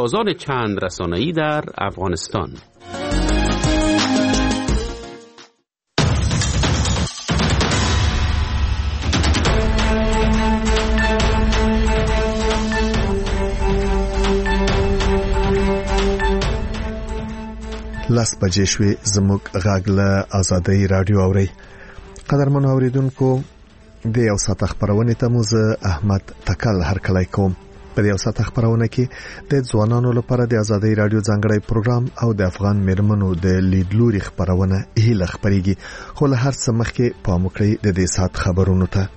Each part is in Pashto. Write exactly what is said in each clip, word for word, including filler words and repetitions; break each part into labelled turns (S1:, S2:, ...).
S1: سربازان چند رسانه‌ای در افغانستان.
S2: لس بجې شوې. زموږ غږ له آزادۍ رادیو اوري. قدرمنو اوریدونکو، د یو ساعت خبرونه ته مو زه احمد تکل هرکلی کوم. په یو ساعت خبرونه کې د ځوانانو لپاره د آزادۍ رادیو ځانګړی پروګرام او د افغان میرمنو د لیدلوري خبرونه هیله خبريږي. خو له هر څه مخکې پام وکړئ د دې ساعت خبرونو ته.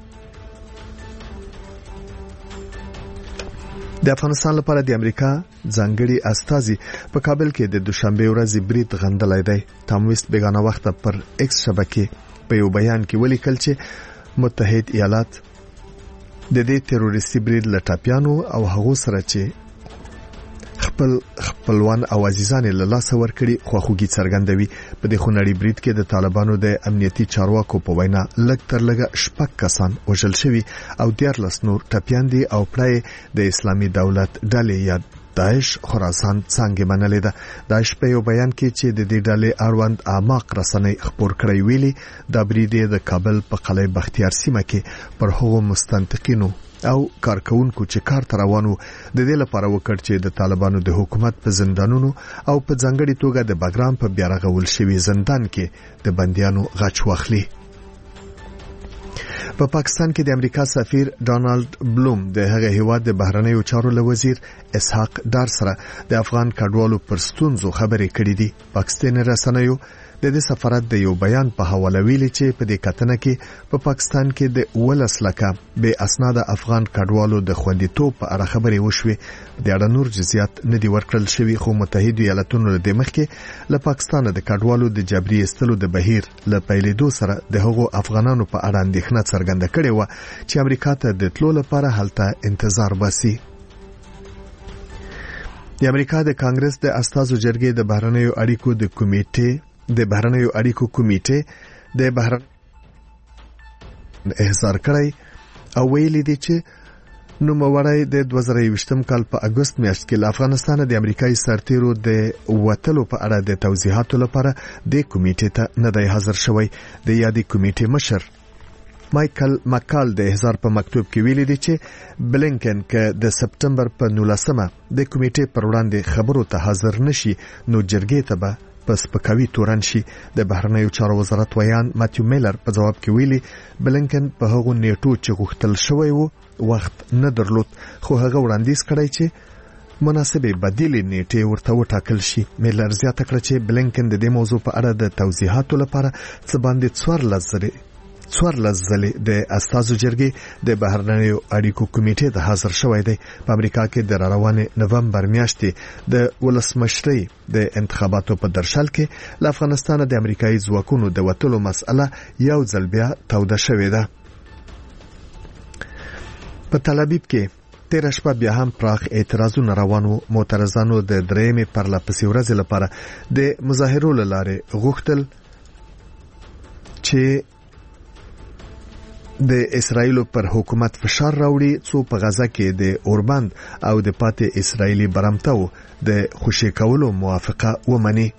S2: د افغانستان لپاره د امریکا ځانګړي استازي په کابل کې د دوشنبه ورځې برید غندلای دی. تامویست بیگانه وخت پر ایکس شبکې په یو بیان کې ولیکل چې متحد ایالات د دې تروریستي برید لټاپیانو او هغو سره چې خپل خپلوان او عزیزان له لاسه ورکړي خواخوږي څرګندوي. په دې خونړي برید کې د طالبانو د امنیتي چارواکو په وینا لږ تر لږه شپږ کسان وژل شوي او دیارلس نور ټپیان دي او پړای د اسلامي دولت ډلې یا داعش خراسان څنګه منلې ده. داعش په یو بیان کې چې د دې ډلې اړوند اعماق رسنۍ خبر کړی ویلي د برید د کابل په قلعه بختیار سیمه کې پر هغو مستنطقینو او کارکونکو چې کار روانو د دې لپاره وکړ چې د طالبانو د حکومت په زندانونو او په ځانګړي توګه د بګرام په بیارغول شوی زندان کې د بنديانو غچ واخلي. په پا پاکستان کې د امریکا سفیر ډانالد بلوم د هغه هیواد د بهرنیو چارو له وزیر اسحاق ډار سره د افغان کډوالو پر ستونزو خبرې کړې دي. پاکستاني رسنیو د دې سفارت د یو بیان په حواله ویلي چې په دې کتنه کې په پا پاکستان کې د ولس لکه به اسناد افغان کډوالو د خوندیتوب په اړه خبرې وشوي. د اړه نور جزئیات نه دي ورکړل شوی، خو متحده ایالاتونو د مخکې له پاکستان د کډوالو د جبري استلو د بهیر له پیلېدو سره د هغو افغانانو په اړه اندېښنه څرګنده کړې و چې امریکا ته د تلو لپاره هلته انتظار باسي. د امریکا د کانګرس د استازو جرګې د بهرنیو اړیکو د کمیټې د بهرنیو اړیکو کمیټې د بهرن احضار کړی او ویلي دی چې نوموړی د دوه زره یوویشتم کال په اگست میاشت کې له افغانستان د امریکایي سرتیرو د وټلو په اړه د توضیحاتو لپاره د کمیټې ته نه دی حاضر شوی. د یادې کمیټې مشر مایکل مکال د احضار په مکتوب کې ویلي دی چې بلینکن که د سپټمبر په نولسمه د کمیټې پر وړاندې خبرو ته حاضر نشي نو جرګې ته به پس پکوي تورن شي. د بهرنیو چارو وزارت ویان ماتیو میلر په جواب کې ویلي بلینکن په هغو نیټو چې غوښتل شوی وو وخت نه درلود، خو هغه وړاندیز کړی چې مناسبه بدیلې نیټې ورته وټاکل شي. میلر زیاته کړه چې بلینکن د دې موضوع په اړه د توضیحاتو لپاره څه باندې څوارلس ځلې څوارلس ځلې د استازو جرګې د بهرنیو اړیکو کمیټې ته حاضر شوی دی. په امریکا کې د روانې نومبر میاشتې د ولسمشرۍ د انتخاباتو په درشل کې له افغانستان د امریکایي ځواکونو د وټلو مسأله یو ځل بیا توده شوې ده. په تل ابیب کې تیر شپه بیا هم پراخ اعتراضونه روانو. معترضانو د درېمې پرلپسې ورځې لپاره د مظاهرو له لارې غوښتل چې د اسرایلو پر حکومت فشار راوړي څو په غزه کې د اوربند او د پاتې اسرایلی برمتو د خوشی کولو موافقه ومني.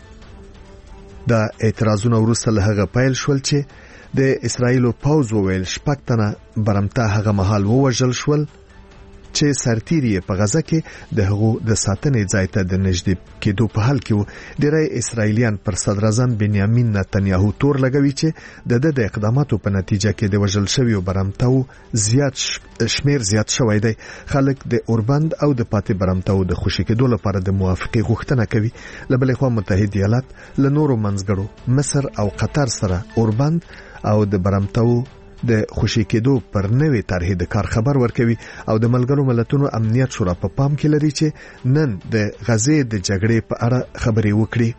S2: د اعتراضونو وروسته له هغه پیل شول چې د اسرایلو پوځ وویل شپږ تنه برمته هغه مهال ووژل شول چې سرتیری په غزه کې د هغو د ساتنې ځای ته د نږدې کېدو په حال کې وو. ډېری اسرایلیان پر صدر اعظم بنیامین نتنیاهو تور لګوي چې د د اقداماتو په نتیجه کې د وژل شویو برمتو زیات شمیر زیات شوی دی. خلک د اوربند او د پاتې برمتو د خوشی کېدو لپاره د موافقه غوښتنه کوي. له بلې خوا متحده ایالات له نورو منځګړو مصر او قطر سره اوربند او د برمتو د خوشی کېدو پر نوې طرحې د کار خبر ورکوي او د ملګرو ملتونو امنیت شورا په پام کې لري چې نن د غزې د جګړې په اړه خبرې وکړي.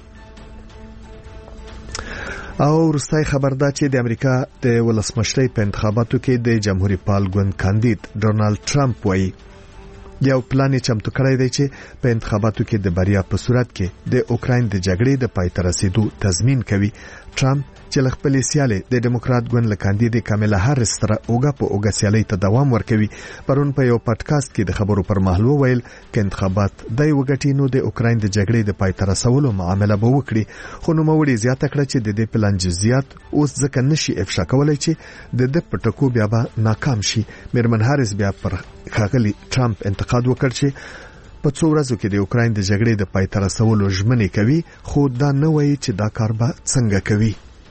S2: او وروستۍ خبر دا چې د امریکا د ولسمشرۍ په انتخاباتو کې د جمهوریت پال ګوند کاندید ډونالد ټرمپ وایي یو پلان یې چمتو کړی دی چې په انتخاباتو کې د بریا په صورت کې د اوکراین د جګړې د پای ته رسیدو تضمین کوي. ټرمپ چې له خپلې سیالې د ډیموکرات ګوند له کاندیدې کاملا هاریس سره اوګه په اوګه سیالۍ ته دوام ورکوي. پرون په یو پادکاسټ کې د خبرو پر مهال وویل چې انتخابات دای وګټي نو د اوکراین د جګړې د پای ته رسولو معامله به وکړي. خو نوموړي زیاته کړه چې د دې پلان جزئیات اوس ځکه نشي افشا کولای چې د د پټکو بیا به ناکام شي. میرمن هاریس بیا پر ښاغلي ټرمپ انتقاد وکړ چې په څو ورځو کې د اوکراین د جګړې د پای ته رسولو ژمنې کوي، خو دا نه وایي چې دا کار به څنګه کوي.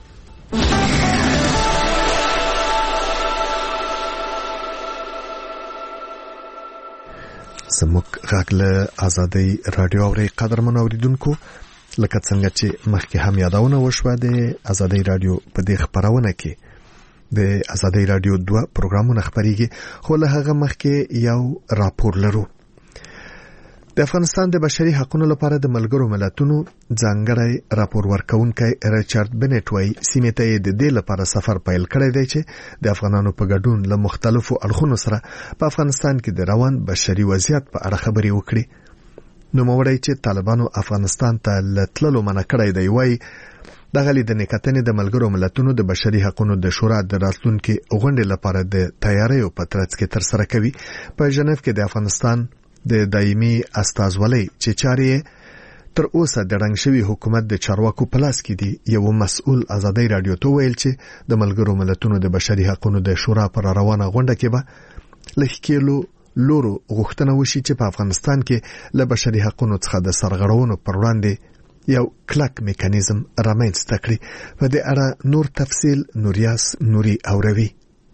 S2: زموږ غږ له آزادۍ رادیو اوري قدرمن اوریدونکو، لکه څنګه چې مخکې هم یادونه وشوه د آزادۍ رادیو په دې خبرونه کې د آزادۍ رادیو دوه پروګرامونه خبريږي، خو له هغه مخکې یو راپور لرو. د افغانستان د بشري حقوقو لپاره د ملګرو ملتونو ځانګړی راپور ورکونکي ریچارډ بنټ وايي سیمه ته د دې لپاره سفر پیل کړی دی چې د افغانانو په ګډون له مختلفو اړخونو سره په افغانستان کې د روان بشري وضعیت په اړه خبرې وکړي. نو موړی چې طالبانو افغانستان ته لټلو منع کړی دی، وايي دغه لیدنې کتنې د ملګرو ملتونو د بشري حقوقو د شورا د راتلونکو غونډې لپاره د تیاریو په ترڅ کې تر سره کوي. په ژنیف کې د افغانستان د دایمي استازولۍ چې چارې تر اوسه د رنګ شوی حکومت د چارواکو په لاس کې دي، یو مسؤل آزادۍ رادیو ته ویل چې د ملګرو ملتونو د بشري حقوقو د شورا پر روانه غونډه کې به لکهلو لورو غوښتنه وشي چې په افغانستان کې له بشري حقوقو څخه د سرغړونو پر وړاندې یو کلک میکانیزم رامنځته کړي. په دې اړه نور تفصیل نوریاس نوري اوروي.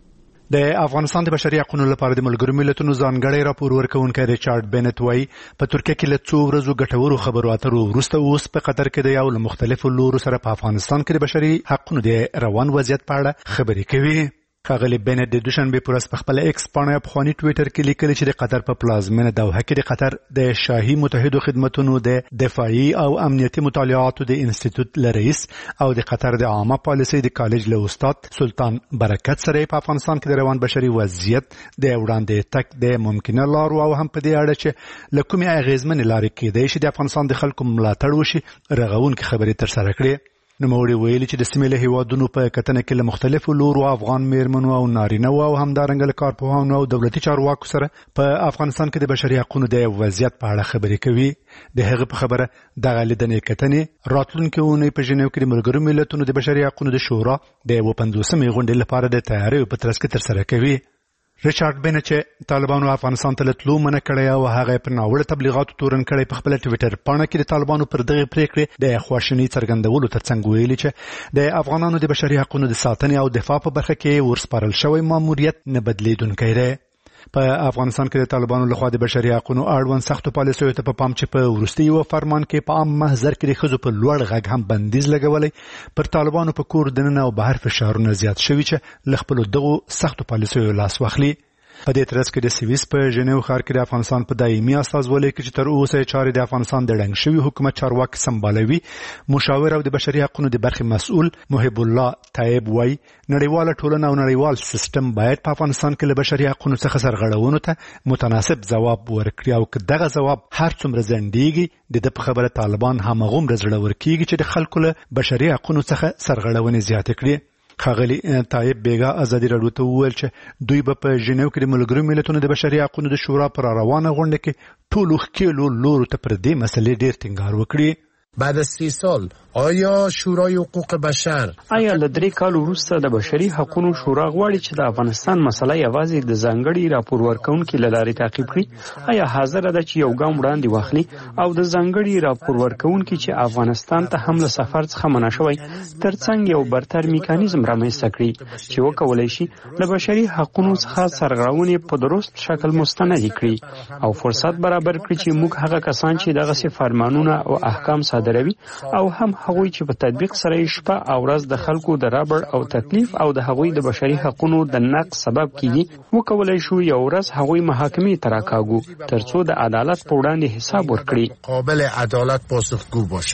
S3: د افغانستان د بشري حقوقو لپاره د ملګرو ملتونو ځانګړی راپور ورکوونکی ریچارډ بنټ وايي په ترکیه کې له څو ورځو ګټورو خبرو اترو وروسته اوس په قطر کې د یو له مختلفو لورو سره په افغانستان کې د بشري حقوقو د روان وضعیت په اړه خبرې کوي. ښاغلي بنټ د دوشنبه پر ورځ په خپل ایکس باندې په خواني ټوئیټر کې لیکلي چې د قطر په پلازمینه دوحه کې د قطر د شاهي متحدو خدماتو د دفاعي او امنیتي مطالعاتو د انسټیټیوټ لرئیس او د قطر د عامه پالیسۍ د کالج له استاد سلطان برکت سره په افغانستان کې د روان بشري وضعیت د وړاندې تک د ممکنه لارو او هم په دې اړه چې لکومي اغیزمن لارې کې د شي د افغانستان د خلکو ملاتړ وشي رغون کې خبرې تر سره کړې. نو موږ ویلي چې د سیمې له هیوادونو په کتنه کې له مختلفو لورو افغان میرمنو او نارینه او همدارنګه له کارپوهانو او دولتي چارواکو سره په افغانستان کې د بشري حقوقو د وضعیت په اړه خبرې کوي. د هغه په خبره دغه لیدنې کتنې راتلونکي اونۍ په ژنیو کې د ملګرو ملتونو د بشري حقوقو د شورا د پنځوسمې غونډې لپاره د تیاریو په ترڅ کې تر سره کوي. ریچارډ بنټ چې طالبانو افغانستان ته لټلو منع کړی او هغه په ناوړه تبلیغاتو تورن کړی په خپل ټوئیټر باندې کې د طالبانو پر دغه پریکړې د خواشینۍ څرګندولو ترڅنګ ویلي چې د افغانانو د بشري حقوقو د ساتنې او دفاع په برخه کې ورسپارل شوی ماموریت نه بدلیدونکی دی. په افغانستان کې د طالبانو لخوا د بشري حقوقو اړوند سختو پالیسیو ته په پام چې په وروستي یو فرمان کې په عام محضر کې د ښځو په لوړ غږ هم بندیز لګولې پر طالبانو په کور دننه او بهر فشارونه زیات شوي چې له خپلو دغو سختو پالیسیو لاس واخلي. په دې ترڅ کې د سویس په ژنیو ښار کې د افغانستان په دایمي استازولۍ کې چې تر اوسه چارې د افغانستان د ړنګ شوي حکومت چارواکي سمبالوي مشاور او د بشري حقوقو د برخې مسؤل محب الله طیب وايي نړیواله ټولنه او نړیوال سیستم باید په افغانستان کې له بشري حقوقو څخه سرغړونو ته متناسب ځواب ورکړي او که دغه ځواب هر څومره ځنډیږي د دې په خبره طالبان همغومره زړور کیږي چې د خلکو له بشري حقوقو څخه سرغړونې زیاتې کړي. ښاغلي طیب بیګا آزادي رادیو ته وویل چې دوی به په ژنیو کې د ملګرو ملتونو د بشري حقوقو د شورا پر روانه غونډه کې ټولو ښکېلو لورو ته پر دې مسلې ډېر ټینګار وکړي.
S4: بعد از سی سال آیا شورای حقوق بشر
S5: آیا له درې کال وروسته د بشري حقوقو شورا غواړي چې د افغانستان مسله یوازې د ځانګړي راپور ورکونکو له لارې تعقیب کړي؟ آیا حاضر ده چې یو ګام وړاندې واخلي او د ځانګړي راپور ورکونکو چې افغانستان ته هم له سفر څخه منع شوی ترڅنګ یو برتر میکانیزم رامنځته کړي چې وکولای شي له بشري حقوقو څخه سرغړونې په درست شکل مستند کړي او فرصت برابر کړي چې موږ هغه کسان چې دغه فرمانونه او احکام صادروي او هم هغوی چې په تطبیق سره شپه او ورځ د خلکو د رابر او تکلیف او د هغوی د بشري حقوقو د نقض سبب کیږي وکولای شو یو ورځ هغوی محاکمې ته راکاږو ترڅو د عدالت په وړاندې حساب ورکړي
S4: قابل عدالت پاسخگو باشند.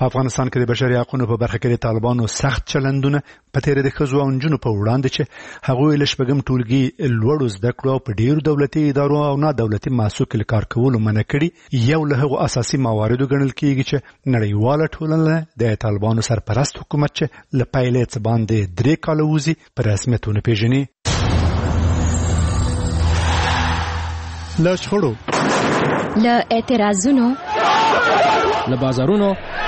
S3: په افغانستان کې د بشري حقوقو په برخه کې د طالبانو سخت چلندونه په تیر د ښځو او نجونو په وړاندې چې هغوی له شپږم ټولګي لوړو زده کړو په ډیرو دولتي ادارو او نه دولتي مؤسسو کې کار کول منع کړي یو له هغو اساسي مواردو ګڼل کیږي چې نړیواله ټولنه د طالبانو سرپرست حکومت چې له پیلې څخه باندې درې کاله وځي په رسمیتونه پیژني. له شخړو،
S6: له اعتراضونو،
S7: له بازارونو،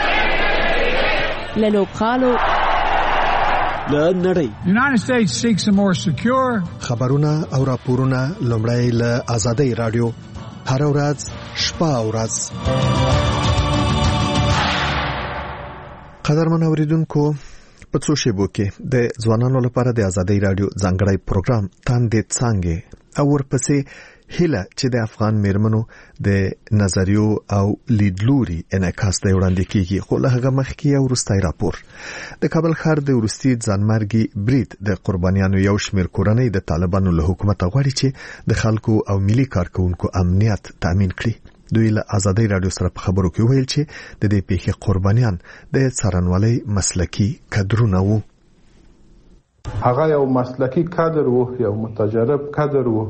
S6: له لوبغالو،
S7: له نړۍ.
S8: United States seeks a more secure.
S2: خبرونه او راپورونه لومړی له آزادۍ رادیو هر ورځ شپه او ورځ. قدرمن اوریدونکو، په څو شیبو کې د ځوانانو لپاره د آزادۍ رادیو ځانګړی پروګرام تاندې څنګه او ورپسې هله چې د افغان میرمنو د نظریو او لیدلوري انعکاس دی وړاندې کیږي. خو له هغه مخکې یو وروستی راپور. د کابل ښار د وروستي ځانمرګي برید د قربانیانو یو شمېر کورنۍ د طالبانو له حکومت غواړي چې د خلکو او ملي کارکونکو امنیت تضمین کړي. دوی له آزادۍ رادیو سره په خبرو کې ویل چې د دې پیښې قربانیان د څارنوالۍ مسلکي کادرونه وو.
S9: هغه یو مسلکي کادر وو، یو متجرب کادر وو.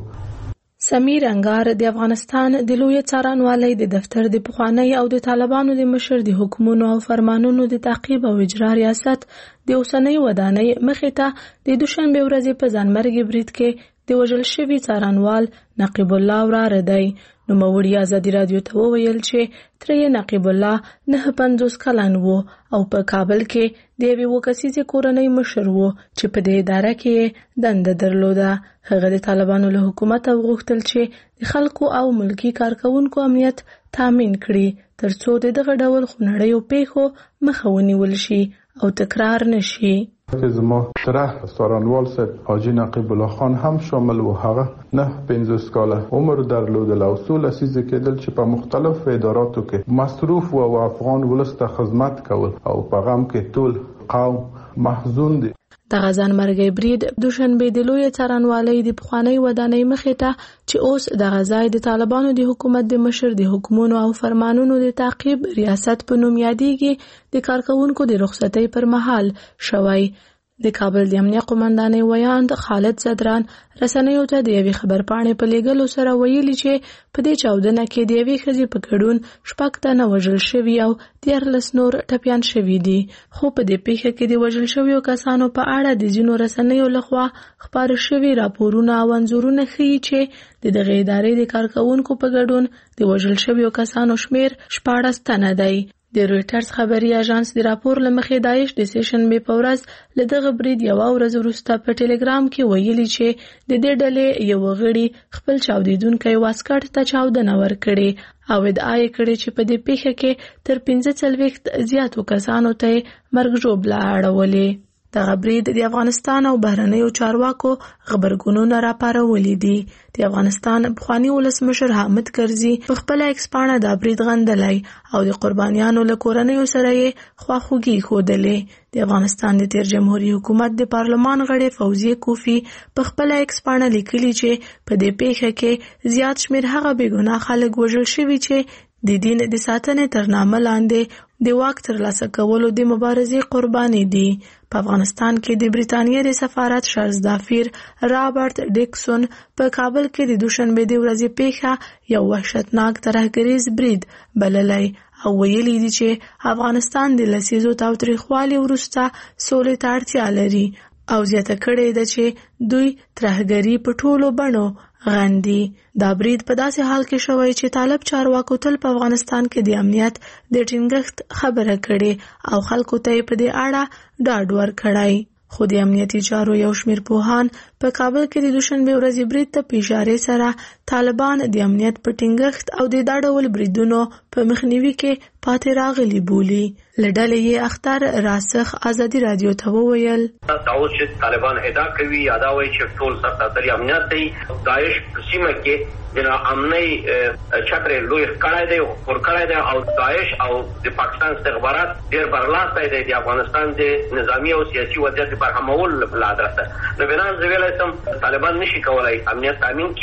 S10: سمیر انګار د افغانستان د لوی څارنوالۍ د دفتر د پخوانی او د طالبانو د مشر د حکومتونو او فرمانونو د تعقیب او اجرا ریاست د اوسنۍ ودانۍ مخې ته د دوشنبه ورځې په ځانمرګي برید کې د وژل شوي څارنوال نقیب الله وراره دی. نو موري آزادي رادیو ته وویل چې ترې نقیب الله نه پنځوس کلن وو او په کابل کې د یوې وکسیزې کورنۍ مشر وو چې په دې اداره کې دنده درلوده. هغه د طالبانو له حکومت غوښتل چې د خلکو او ملکی کارکونکو امنیت تامین کړي ترڅو د دغه ډول خونړیو پیښو مخه ونیول شي او تکرار نشي.
S9: که زما تره څارنوال صاحب حاجی نقیب الله خان هم شامل و. هغه نه پنځوس کاله عمر درلودل او څو لسیزې کېدل چې په مختلفو اداراتو کې مصروف و او افغان ولس ته خدمت کول او په غم کې ټول قوم محزون دي.
S10: دغه ځانمرګي برید دوشنبه د لوی څارنوالۍ د پخوانی ودانۍ مخې ته چې اوس د غزای د طالبانو د حکومت د مشر د حکومتونو او فرمانونو د تعقیب ریاست په نوم یادېږي د کارکونکو د رخصتۍ پر مهال شوی. د کابل د امنیت قومندانۍ ویاند خالد زدران رسنیو ته د یوې خبرپاڼې په لیږلو سره ویلي چې په دې چاودنه کې د یوې ښځې په ګډون شپږ تنه وژل شوي او دیارلس نور ټپیان شوي دي. خو په دې پیښه کې د وژل شویو کسانو په اړه د ځینو رسنیو لخوا خپاره شوي راپورونه او انځورونه ښیي چې د دغې ادارې د کارکونکو په ګډون د وژل شویو کسانو شمیر شپاړس تنه دی. د رويټرز خبري اژانس د راپور لمخې داعش د سیشن به پورز لدغه برید یو ورځ وروسته په ټلګرام کې ویلي چې د دې ډلې یو غړي خپل چاودیدونکو واسکټ ته چاودنه ورکړي او ادعا یې کړې چې په دې پیښه کې تر پنځه څلوېښت زیاتو کسانو ته مرګ ژوبله اړولې. دغه برید د افغانستان او بهرنیو چارواکو خبرګونونه راپارولي دي. د افغانستان پخوانی ولسمشر حامد کرزي په خپل ایکس پاڼه دا برید غندلی او د قربانیانو له کورنیو سره یې خواخوږي ښودلې. د افغانستان د تیر جمهوریت حکومت د پارلمان غړي فوزیه کوفی په خپل ایکس پاڼه لیکلي چې په دې پیښه کې زیات شمېر هغه بېګناه خلک وژل شوي چې د دین د ساتنې تر نامه لاندې د واک ترلاسه کولو د مبارزې قرباني دي. په افغانستان کې د بریتانیا د سفارت شرزدافیر رابرټ ډیکسون په کابل کې د دوشنبه د ورځې پیښه یو وحشتناک ترهګریز برید بللی او ویلي دي چې افغانستان د لسیزو تاوتریخوالي وروسته سولې ته اړتیا لري او زیاته کړې ده چې دوی ترهګري په ټولو بڼو غندي. دا برید په داسې حال کې شوی چې طالب چارواکو تل په افغانستان کې د امنیت د ټینګښت خبره کړې او خلکو ته په دې اړه ډاډ ورکړی. خو د امنیتي چارو یو شمېر پوهان په کابل کې د دوشنبه ورځې برید ته په اشارې سره طالبان د امنیت په ټینګښت او د دا ډول بریدونو په مخنیوي کې پاتې راغلي بولي. له ډلې یې اختر راسخ آزادي رادیو ته وویل
S11: دا اوس چې طالبان ادعا کوي یا دا وایي چې ټول سرتاسري امنیت دی. داعش په سیمه کې د امنۍ چترې لوی ښکاری دی خور کړی دی او داعش او د پاکستان استخبارات ډېر برلاستی دی د افغانستان د نظامي او سیاسي وضعیت برهمولو له ادرسه. نو بنا زه ویلی سم طالبان نشي کولی امنیت تامین کړي.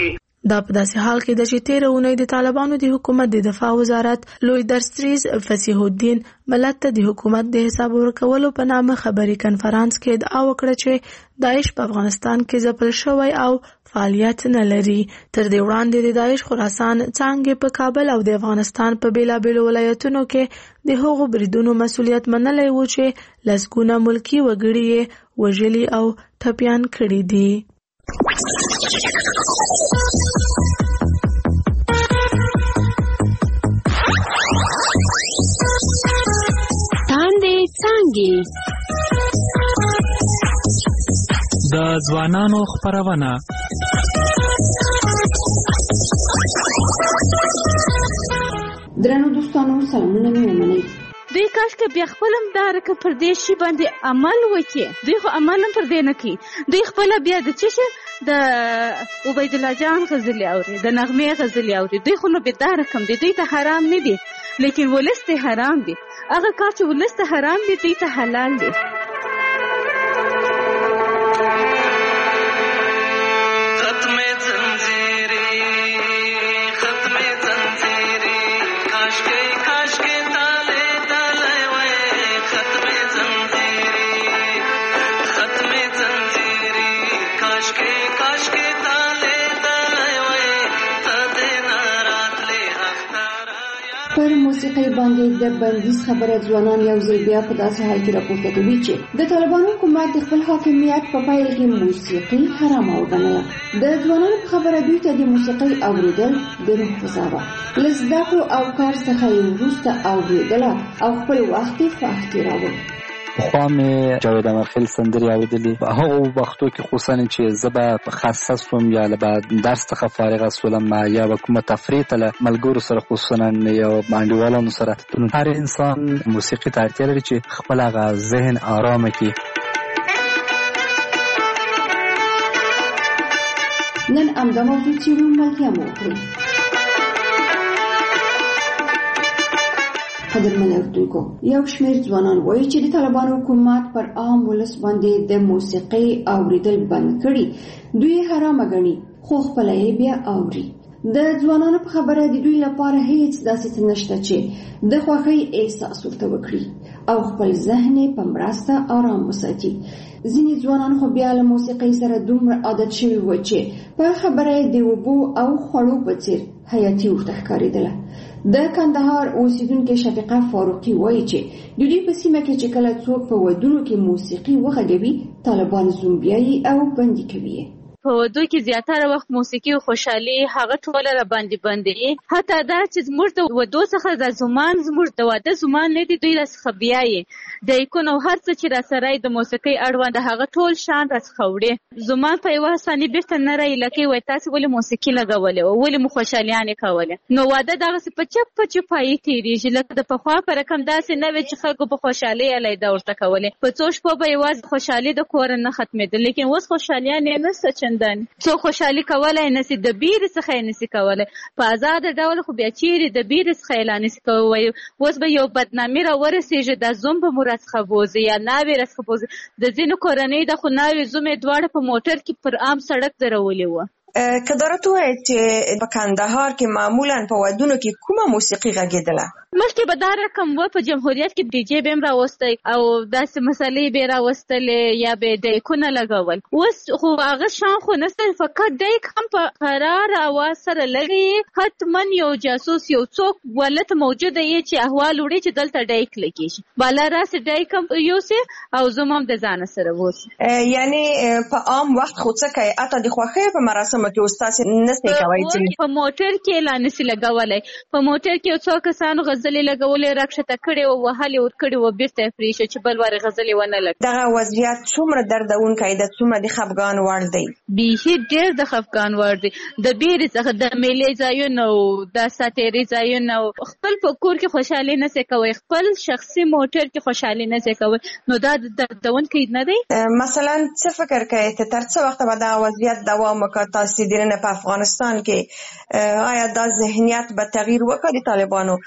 S10: دا په داسې حال کې ده چې تېره اونۍ د طالبانو د حکومت د دفاع وزارت لوی درستریز فصیح الدین ملت ته د حکومت د حساب ورکولو په نامه خبري کنفرانس کې ادعا وکړه چې داعش په افغانستان کې ځپل شوی او فعالیت نه لري. تر دې وړاندې د داعش خراسان څانګې په کابل او د افغانستان په بیلابیلو ولایتونو کې د هغو بریدونو مسؤلیت منلی و چې لسګونه ملکي وګړي یې وژلي او ټپیان کړي دي.
S6: تاندې څانګې
S12: د ځوانانو خپرونه.
S13: درنو دوستانو سلامونه مې ومنئ.
S14: دوی کاش که بیا خپل هم دا رکه پر دې شي باندې عمل وکړي. دوی خو عمل هم پر دې نه کوي. دوی خپل بیا د څه شي د عبید الله جان غزلې اوري، د نغمې غزلې اوري. دوی خو نو بیا دا رقم دي، دوی ته حرام نه دي، لیکن ولس ته حرام دي. هغه کار چې ولس ته حرام دي دوی ته حلال دي.
S13: پر موسیقي باندې د بندیز خبره ځوانان یو ځل بیا په داسې حال کې راپورته کوي چې د طالبانو حکومت د خپل حاکمیت په پیل کې موسیقي حرامه وګڼله. د ځوانانو په خبره دوی ته د موسیقي اورېدل د روح غذا وه. له زده کړو او کار څخه یې وروسته اورېدله او خپل وخت یې خوښ تېراوه.
S15: پخوا مې جاوید امرخیل سندرې اورېدلې. په هغو وختو کې خصوصا چې زه به خاصه سوم یا له به درس څخه فارغه سولم یا به کومه تفریح ته له ملګرو سره خصوصا یا انډیوالانو سره. هر انسان موسیقي ته اړتیا لري چې خپل هغه ذهن آرامه کړي.
S13: نن همدا موضوع څېړو، ملتیا مو وکړئ. قدرمن اورېدونکو، یو شمېر ځوانان وایي چې د طالبانو حکومت پر عام ولس باندې د موسیقۍ اورېدل بند کړي. دوی حرامه ګڼي خو خپله یې بیا اوري. د ځوانانو په خبره د دوی لپاره هیڅ داسې څه نشته چې د خوښۍ احساس ورته وکړي او خپل ذهن یې په مرسته آرام وساتي. ځینې ځوانان خو بیا له موسیقۍ سره دومره عادت شوي وو چې په خبره یې د اوبو او خوړو په څېر حیاتي ورته ښکارېدله. د کندهار اوسیدونکې شفیقه فاروقي وایي چې د دوی په سیمه کې چې کله څوک په ودونو کې موسیقي وغږوي، طالبان زومبیایي او بندي کوي.
S14: په ودو کې زیاتره وخت موسیقي او خوشحالي هغه ټوله را باندې باندې حتی دا چې زموږ د ودو څخه د زمان زموږ د واده زمان نه دي، دوی راڅخه بیایي د ایکون او هر څه چې را سره د موسیقۍ اړوند هغه ټول شان راڅخه وړي. زمان په یوه ثانیه بیرته نه رایي لکه وایي تاسې ولې موسیقي لګولې وه، ولې مو خوشحالیانې کولې. نو واده دغسې په چپ په چپایي تېرېږي لکه د پخوا په رقم داسې نه وي چې خلکو په خوشحالۍ علیده ورته کولې. په څو شپو به یوازې خوشحالي د کوره نه ختمېده، لیکن اوس خوشحالیانې نشته. څو خوشحالي کولای نشي، د بیرې څخه یې نشي کولای. په آزاده ډول خو بیا چیرې د بیرې څخه یې لا نشي کولی. اوس به یو بدنامي را ورسېږي، دا زوم به مو راڅخه بوځي یا ناوې راڅخه بوځي. د ځینو کورنۍ د خو ناوې زومې دواړه په موټر کې پر عام سړک درولې وه.
S16: که دارت وایي چې په کندهار کې معمولا په ودونو کې کومه موسیقي غږېدله؟
S14: مخکې به دا رقم و، په جمهوریت کې ډي جې به هم راوستی او داسې مسلې به یې راوستلې یا به یې ډیکونه لګول. اوس خو هغه شان خو نشته، فقط ډیک هم په قرار اواز سره لګي. حتما یو جاسوس یو څوک ولته موجوده یې چې احوال وړي چې دلته ډیک لګېږي، بالا راسې ډیک هم یوسي او زوم هم د ځانه سره ووسي.
S16: یعنې په عام وخت خو څه کوي، حتی د خوښۍ په مراسمو کې اوس تاسې نسئ کولی چې
S14: په موټر کې لا نسي لګولی. په موټر کې یو څو کسانو غزلې لګولې راکښته کړې وه، وهلې ورکړې وه، بېرته یې پرېښه چې بل وارې غزلې ونه لګي.
S16: دغه وضعیت څومره دردونکی ده، څومره د خفګان وړ دی؟
S14: بیخي ډېر د خفګان وړ دی. د بیرې څخه د میلې ځایونه او د ساتېري ځایونه او خپل په کور کې خوشحالي نسئ کوی، خپل شخصي موټر کې خوشحالي نسئ کوی، نو دا دردونکی نه دی.
S16: مثلا څه فکر کوئ ته تر څه وخته به دغه وضعیت دوام وکړي؟ تاسې دننه په افغانستان کې آیا دا ذهنیت به تغییر وکړي؟ طالبانو خلک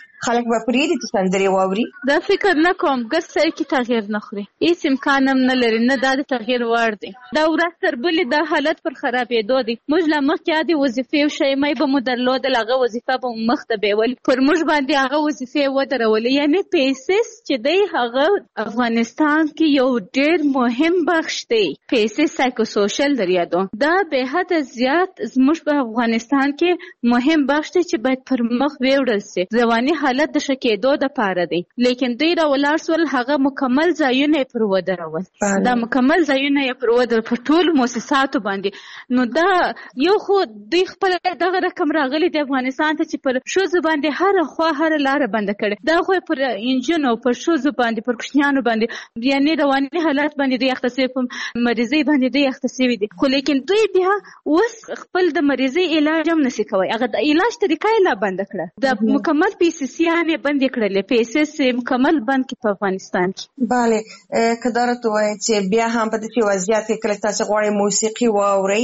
S16: خلک به پرېږدي چې سندرې واوري؟
S14: دا فکر نه کوم ګس سړی کې تغییر نه خوري، هېڅ امکان هم نه لري، نه دا د تغییر وړ دی. دا ورځ تر بلې دا حالت پر خرابېدو دی. موږ لا مخکې عادي وظیفې او شیمۍ به مو درلودل، هغه وظیفه به مو مخ ته بیول، پر موږ باندې هغه وظیفې ودرولې. یعنې پیسس چې دی هغه افغانستان کې یو ډېر مهم بخش دی. پیسس سایکوسوشل در یادو دا به حد زیات زموږ په افغانستان کې مهم بخش دی چې باید پر مخ ویوړل سي. رواني حالت د ښه کېدو دپاره دی، لیکن دوی راولاړ سول هغه مکمل ځایونه یې پر ودرول. دا مکمل ځایونه یې پر ودرول په ټولو مؤسساتو باندې. نو دا یو خو دوی خپل دغه رقم راغلی د افغانستان ته چې پر ښځو باندې هره خوا هره لاره بنده کړې، دا خو پر انجونو پر ښځو باندې پر کوچنیانو باندې یعنې رواني حالت باندې دوی اخته سوي، په مریضۍ باندې دوی اخته سوي دي. خو لیکن دوی بیا اوس خپل د مریضۍ علاج هم نسي کوی، هغه د علاج طریقه یې لا بنده کړه. د مکمل پیسسیانې بندې کړلې، پیسس مکمل بند کې په افغانستان کې.
S16: بله که دا راته ووایې چې بیا هم په دې وضعیت کې کله تاسو غواړئ موسیقي واورئ،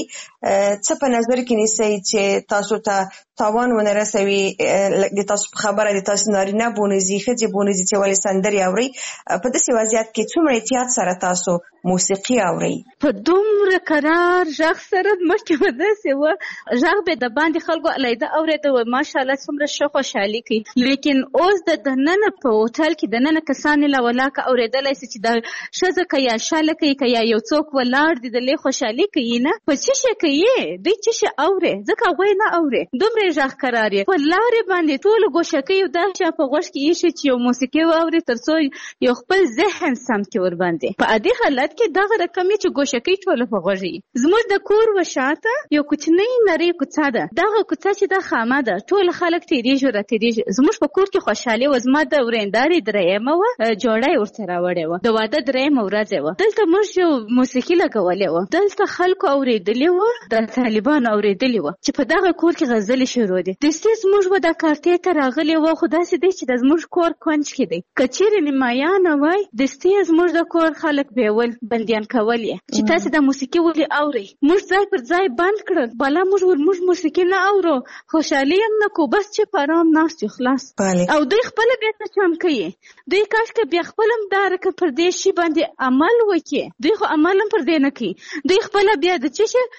S16: څه په نظر کې نیسئ چې تاسو ته تاوان ونه رسوي؟ د تاسو په خبره د تاسو نارینه بونیزي ښځې بونیزي چې ولې سندرې اورئ، په داسې وضعیت کې څومره احتیاط سره تاسو موسیقي اورئ؟
S14: په دومره قرار غږ سره مخکې به داسې وه، غږ به د باندې خلکو علیحده اورېده، ماشاءالله څومره ښه خوشحالي کوي. لیکن اوس د دننه په هوټل کې دننه کسان لا ولاکه اورېدلی سي چې دا ښځه که یا شاله کوي که یا یو څوک ولاړ دي د لې خوشحالي کوي، نه په څه شی کوي دوی څه شی اورې، ځکه هغوی نه اورې، دومره یې غږ قرار یې په لارې باندې ټولو ګوښه کوي. دا شی په غوږ کې ایښي چې یو موسیقي واوري تر څو یو خپل ذهن سم کړي ورباندې. په عادي حالت کې دغه رقم یې چې ګوښه کوي ټوله په غوږ یي. زموږ د کور وشاته یو کوچنۍ نرۍ کوڅه ده، دغه کوڅه چې دا خامه ده، ټول خلک تېرېږي را تېرېږي. زموږ په کور کې خوشحالي وه، زما د ورېندارې درېیمه وه، جوړه یې ورته راوړې وه، د واده درېیمه ورځ یې وه. دلته موږ یو موسیقي لګولې وه، دلته خلکو اورېدلې وه، د طالبانو اورېدلې وه چې په دغه کور کې غزلې شروع دي. دستي زموږ به دا کارتې ته راغلې وه، خو داسې دی چې د زموږ کور کونج کې دی. که چېرې نیمایانه وای دستي زموږ د کور خلک بیول بندیان کول یې چې تاسې د موسیقي ولې اورئ. موږ ځای پر ځای بند کړل، بالا موږ ور موږ موسیقي نه اورو، خوشحالي هم نه کو، بس چې په ارام ناست یو خلاص. او دوی خپله بېرته چم کوي. دوی کاشکې بیا خپله هم دا رقم پر دې شي باندې عمل وکړي، دوی خو عمل هم پر دې نه کوي. دوی خپله بیا د څه شي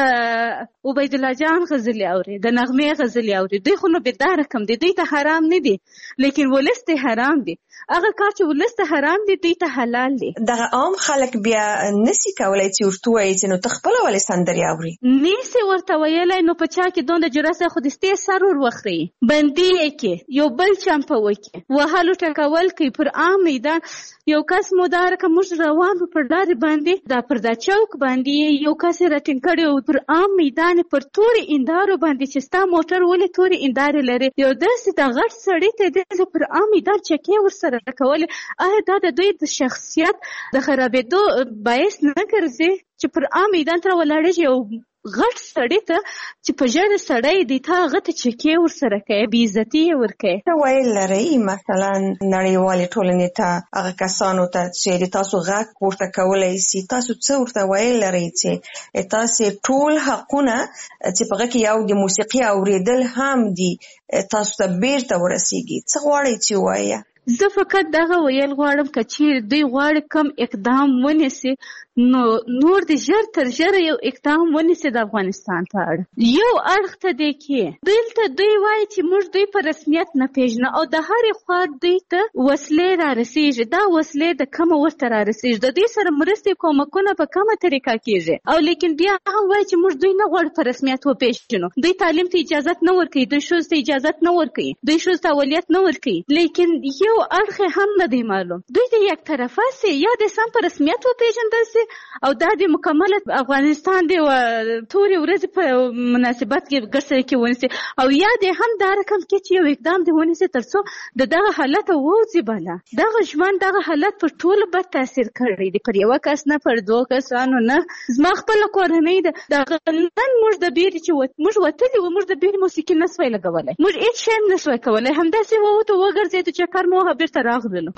S14: د عبیدالله جان غزلې اوري، د نغمې غزلې اوري. دوی خو نو بې دا رقم دی، دوی ته حرام نه دي، لیکن ولس ته حرام دي. هغه کار چې ولس ته حرام دي دوی ته حلال دي.
S16: دغه عام خلک بیا نسي کولی چې ورته ووایي چې نو ته خپله ولې سندرې اوري؟
S14: نسي ورته ویلی، نو په چا کې دومره جرأت خو دستې سر ور وخري، بندي یې کړي، یو بل چمپه وکړي، وهلو ټکول کوي پر عام میدان. یو کس مو دا رقم موږ روان وو پر لارې باندې، دا پر دا چوک باندې یو کس یې راټینګ کړی و پر عام میدان پر تورې اندارو باندې چې ستا موټر ولې تورې اندارې لري. یو داسې د غټ سړي ته داسې پر عام میدان چکې ورسره کولې. آیا دا د دوی د شخصیت د خرابېدو باعث نه ګرځي چې پر عام میدان ته ولاړېږي یو غټ سړی ته چې په ژړه سړی دی تا هغه ته چکې ورسره کوي، بې عزتي یې ورکوي؟
S16: څه ویل لرئ مثلا نړیوالې ټولنې ته، هغه کسانو ته چې تاسو غږ پورته کولی سي، تاسو څه ورته ویل لرئ چې تاسې ټول حقونه چې په هغه کې یو د موسیقي اورېدل هم دي تاسو ته بیرته ورسیږي؟ څه غواړئ چې ووایه؟
S14: زه فقط دغه ویل غواړم که چیرې دوی غواړي کم اقدام ونیسي، نو نور د ژر تر ژره یو اقدام ونیسي د افغانستان په اړه. یو اړخ ته دی کې دلته دوی وایي چې موږ دوی په رسمیت نه پیژنو، او د هرې خوا دوی ته وسلې را رسېږي. دا وسلې د کومه ورته را رسېږي، د دوی سره مرستې کومکونه په کومه طریقه کېږي، او لیکن بیا هم وایي چې موږ دوی نه غواړو په رسمیت وپېژنو. دوی تعلیم ته اجازت نه ورکوي، دوی ښځو ته اجازت نه ورکوي، دوی ښځو ته اوليت نه ورکوي، لیکن یو اړخ هم نه دی معلوم. دوی ته یک طرفه سي یا د سم په رسمیت وپېژندل سي، او دا د مکمل افغانستان د تورې ورځې په مناسبت کې ګرځي کې ونیسي، او یا د هم دا رقم کې چې یو اقدام دی ونیسي تر څو د دغه حالت ووځي. بله دغه ژوند دغه حالت پر ټولو بد تاثیر کړی دی، پر یوه کس نه، پر دوه کسانو نه. زما خپله کورنۍ ده، دغه نن موږ د بیرې چې موږ وتلي وو، موږ د بیرې موسیقي نه سوی لګولی، موږ هېڅ شی نه سوی کولی، همداسې ووتو وګرځېدو چکر مو وهه بېرته راغللو.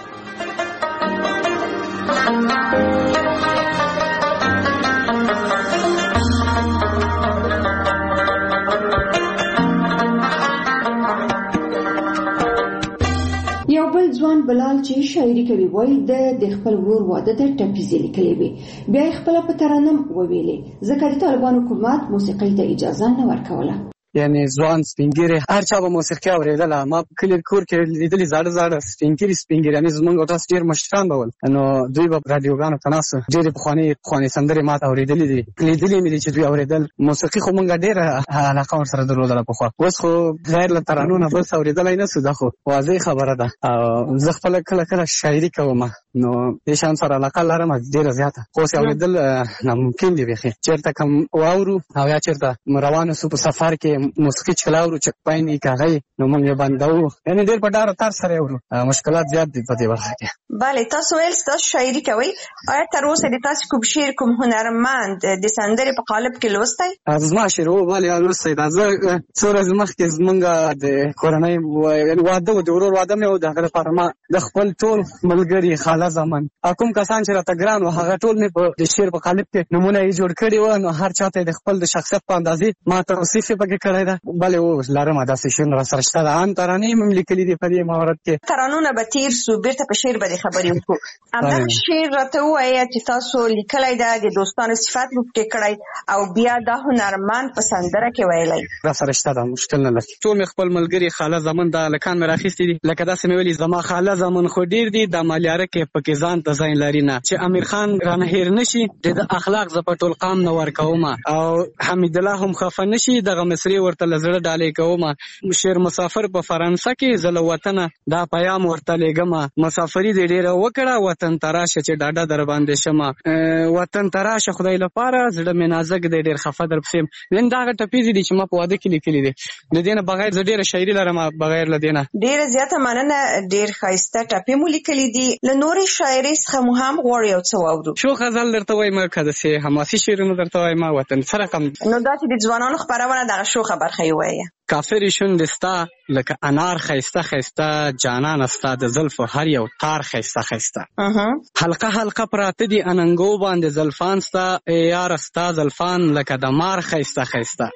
S13: یو بل ځوان بلال چې شاعري کوي وایي د خپل ورور واده ته ټپیزې لیکلې وي بیا یې خپله په ترانم وویلې ځکه د طالبان حکومت موسیقۍ ته اجازه نه ورکوله.
S17: یعنی ځوان سپینګیري هر چا به موسیقي اورېدله. ما په کلي کور کې لیدلي زاړه زاړه سپینګیري سپینګیري یعنې زموږ او تاسو ډېر مشران به ول نو دوی به رادیوګانو ته ناست ډېرې پخوانۍ پخوانۍ سندرې ما ته اورېدلې دي لیدلې مې دي چې دوی اورېدل. موسیقي خو موږ ډېره علاقه ورسره درلودله پخوا. اوس خو غیر له ترانو نه بل څه اورېدلی نه سو. دا خو واضح خبره ده. او زه خپله کله کله شاعري کوم نو دې شیانو سره علاقه لرم ډېره زیاته. خو اوس یې اورېدل ناممکن دي بیخي. چېرته کوم واورو او یا چېرته روان سو په سفر کې موسیقي چې لاورو چک پاینې کاغی نو موږ یې بندوو. یعنې ډېر په ډار تار سره اورو. مشکلات زیات دي په دې برخه کې.
S16: بله تاسو ویل تاسو شاعري کوئ. آیا تر اوسه د تاسو کوم شعر کوم هنرمند د سندرې په قالب کې لوستی؟
S17: زما شعر و بله لوستی ده. زه څو ورځې مخکې زموږ د کورنۍ واده و د ورور واده مې و. د هغه لپاره ما د خپل ټول ملګري خاله زامن کوم کسان چې راته ګران و هغه ټول مې په د شعر په قالب کې نمونه یې جوړ کړي وه. نو هر چا ته د خپل د شخصیت په اندازې ما توصیف یې پکې کړی ده. بلې اوس لرم داسې شعرونه راسره شته ده. عام ترانې مې لیکلي دي په دې مهارت کې.
S16: ترانونه به تېر سو بیرته په شعر به دې خبرې وکړو. همدغه شعر راته ووایه چې تاسو لیکلی ده د دوستانو صفت مو پکې کړی او بیا دا هنرمند په سندره کې ویلی
S17: راسره شته ده. مشکل نه لري. ټول مې خپل ملګري خاله زامن دا هلکان مې راخیستي دي. لکه داسې مې ویلي زما خاله زامن خو ډېر دي دا مالیاره کې پکې ځان ته ځای لري نه چې امیر خان رانه هېر نه شي د ده اخلاق زه په ټول قام نه ورکومه او حمیدالله هم خفه نه شي دغه مصرې ورته له زړه ډالۍ کومه. شعر مسافر په فرانسه کې زه له وطنه دا پیام ورته لېږمه. مسافري دې ډېره وکړه وطن ته راشه چې ډاډه در باندې شمه. وطن ته راشه خدای لپاره زړه مې نازک دی ډېر خفه در پسې یم. یعنې دا هغه ټپیزې دي چې ما په واده کې لیکلي دي. د دې نه بغیر زه ډېره شاعري لرم بغیر له دې نه.
S16: ډېره زیاته مننه. ډېر ښایسته ټپې مو لیکلي دي. له نورې شاعرۍ څخه مو هم غواړو یو څه واورو.
S17: شو غزل درته وایم که داسې حماسي شعرونه درته وایم وطن څه رقم
S16: نو دا چې د ځوانانو خپرونه دغه شوخه برخه یې ووایه.
S17: کافر شونډې ستا لکه انار ښایسته ښایسته جانانه ستا د زلفو هر یو تار ښایسته ښایسته. حلقه حلقه پراته دي اننګو باندې زلفان ستا ای یاره ستا زلفان لکه د مار ښایسته ښایسته.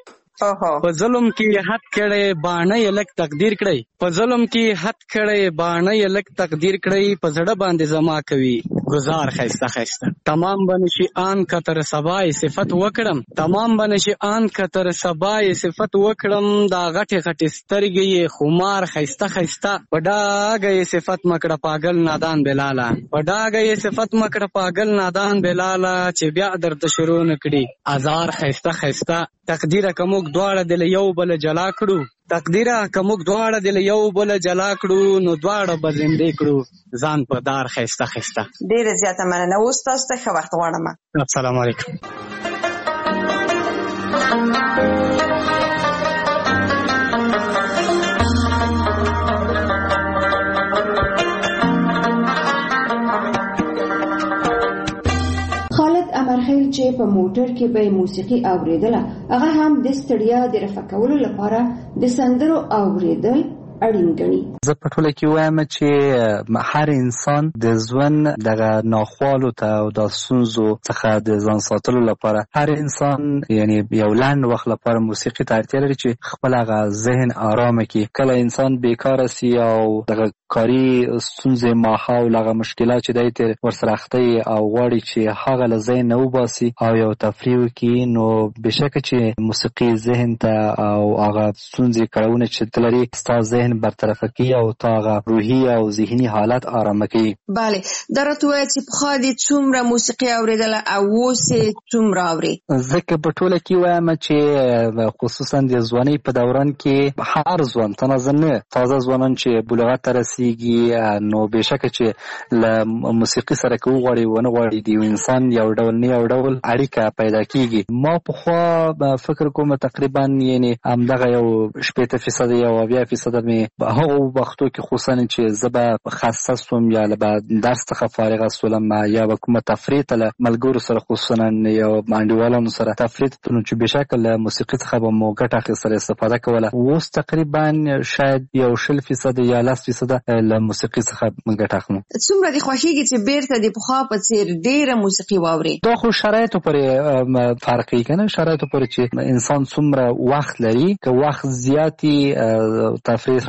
S17: په ظلم کې حد کړی باڼه یې لږ تقدیر کړی. په ظلم کې حد کړی باڼه یې لږ تقدیر کړی. په زړه باندې زما کوي گزار ښایسته ښایسته. تمام به نشي آن که تر سبا یې صفت وکړم. تمام به نشي آن که تر سبا یې صفت وکړم. دا غټې غټې سترګې یې خمار ښایسته ښایسته. په ډاګه یې صفت مکړه پاگل نادان بلاله. په ډاګه یې صفت مکړه پاگل نادان بلاله چې بیا درته شروع نه کړي ازار ښایسته ښایسته. تقدیره که موږ دواړه د له یو بله جلا کړو. تقدیره که موږ دواړه د له یو بله جلا کړو نو دواړه به زندې کړو ځان په دار ښایسته ښایسته.
S16: ډېره زیاته مننه. اوس تاسو ته ښه وخت غواړم.
S17: السلام علیکم.
S13: امرخیل چې په موټر کې به موسیقي اوریدله هغه هم د ستړیا د رفع کولو لپاره د سندرو اوریدل اړین ګڼي.
S15: زه په ټوله کې وایم چې هر انسان د ژوند دغه ناخوالو ته او د ستونزو څخه د ځان ساتلو لپاره هر انسان یعنی یو لنډ وخت لپاره موسیقي ته اړتیا لري چې خپل هغه ذهن آرامه کړي. کله انسان بیکاره سي او دغه کاري ستونزې ماحول هغه مشکلات چې دی ترې ورسره اخته او غواړي چې هغه له ذهن نه وباسي او یو تفریح وکړي نو بېشکه چې موسیقي ذهن ته او هغه ستونزې کړاوونه چې ته لري ستا ذهن برطرفه کوي او تا هغه روحي او ذهني حالت آرامه کوي.
S16: بله دا راته ووایه چې پخوا دې څومره موسیقي اورېدله او اوس یې څومره اورې؟
S15: ځکه په ټوله کې وایم چې خصوصا د ځوانۍ په دوران کې هر ځوان تنازل نه تازه ځوانان چې بلوغت ته رسېږي نو بېشکه چې له موسیقي سره که وغواړي ونه غواړي د یو انسان یو ډول نه یو ډول اړیکه پیدا کېږي. ما پخوا فکر کوم تقریبا یعنې همدغه یو شپېته فیصده یا اویا فیصده مې هغو وختو کې خصوصا چې زه به خسته سوم یا به درس څخه فارغه سولم یا به کومه تفریح ته له ملګرو سره خصوصا یا انډیوالانو سره تفریح ته نو چې بېشکه له موسیقي څخه به مو ګټه اخیستله استفاده کوله. اوس تقریبا شاید یو شل فیصده یا لس فیصده له موسیقي څخه ګټه اخلم.
S16: څومره دې خوښېږي چې بیرته د پخوا په څېر ډېره موسیقي واورې؟
S15: دا خو شرایطو پورې فرق کوي که نه شرایطو پورې چې انسان څومره وخت لري که وخت زیاتي تفریح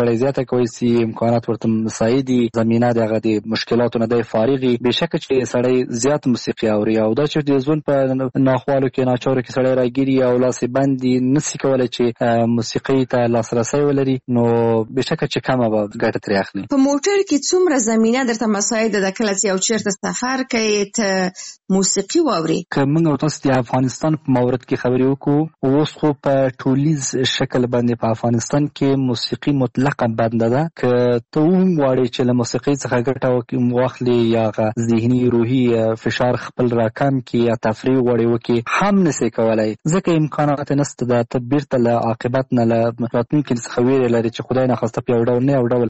S15: سړی زیاته کوي سي امکانات ورته مساعدي زمينه دغه د مشکلاتو نه د فارغي بشک چې سړی زیات موسیقي اوري او دا چې د ځون په ناخوالو کې ناچارو کې سړی راګيري او لاس باندې نسی کولای چې موسیقي ته لاسرسي ولري نو بشک چې کمه به ګټه ترې اخلي.
S16: په موټر کې څومره زمينه درته مساعد د کله چې یو چیرته سفر کوي ته موسیقي واوري؟
S15: که موږ او تاسو د افغانستان په مورد کې خبرې وکړو اوس خو په ټولیز شکل باندې په افغانستان کې موسیقي مطلقاً بنده ده. که ته وغواړې چې له موسیقي څخه ګټه واخلي یا ذهني روحي فشار خپل راکم کې یا تفریح وړي وکي هم نسي کولای ځکه امکانات نشته. د تدبیر ته له عاقبت نه له راتلونکي څخه ویره لري چې خدای نه خواسته په یو ډول نه یو ډول